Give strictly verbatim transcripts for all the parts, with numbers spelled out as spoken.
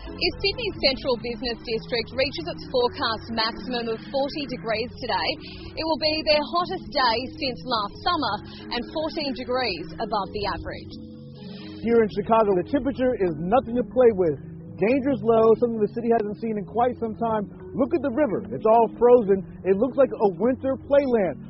If Sydney's central business district reaches its forecast maximum of forty degrees today, it will be their hottest day since last summer and fourteen degrees above the average. Here in Chicago, the temperature is nothing to play with. Dangerous low, something the city hasn't seen in quite some time. Look at the river. It's all frozen. It looks like a winter playland.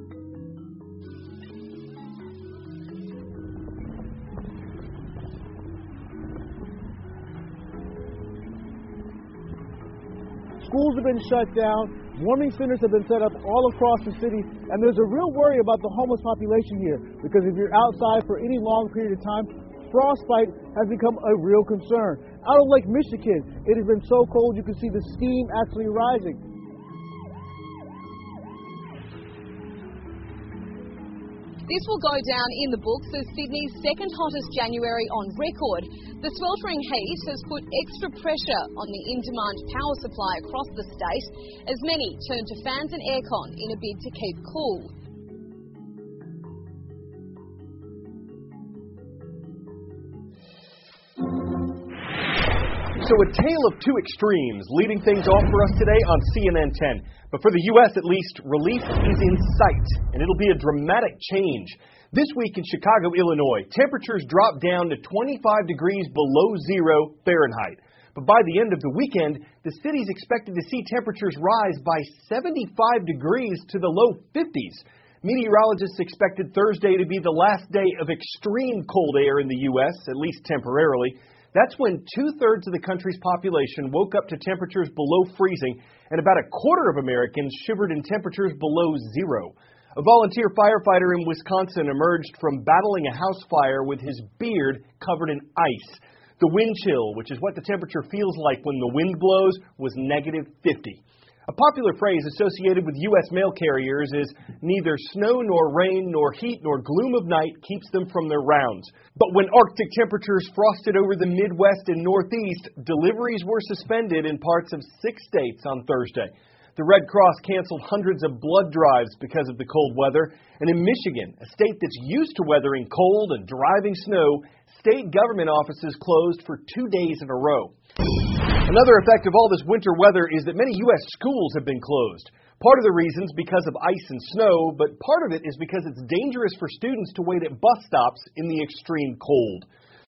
Schools have been shut down, warming centers have been set up all across the city, and there's a real worry about the homeless population here, because if you're outside for any long period of time, frostbite has become a real concern. Out of Lake Michigan, it has been so cold you can see the steam actually rising. This will go down in the books as Sydney's second hottest January on record. The sweltering heat has put extra pressure on the in-demand power supply across the state as many turn to fans and aircon in a bid to keep cool. So a tale of two extremes leading things off for us today on C N N ten. But for the U S at least, relief is in sight, and it'll be a dramatic change. This week in Chicago, Illinois, temperatures drop down to twenty-five degrees below zero Fahrenheit. But by the end of the weekend, the city's expected to see temperatures rise by seventy-five degrees to the low fifties. Meteorologists expected Thursday to be the last day of extreme cold air in the U S, at least temporarily. That's when two-thirds of the country's population woke up to temperatures below freezing, and about a quarter of Americans shivered in temperatures below zero. A volunteer firefighter in Wisconsin emerged from battling a house fire with his beard covered in ice. The wind chill, which is what the temperature feels like when the wind blows, was negative fifty. A popular phrase associated with U S mail carriers is neither snow nor rain nor heat nor gloom of night keeps them from their rounds. But when Arctic temperatures frosted over the Midwest and Northeast, deliveries were suspended in parts of six states on Thursday. The Red Cross canceled hundreds of blood drives because of the cold weather. And in Michigan, a state that's used to weathering cold and driving snow, state government offices closed for two days in a row. Another effect of all this winter weather is that many U S schools have been closed. Part of the reason's because of ice and snow, but part of it is because it's dangerous for students to wait at bus stops in the extreme cold.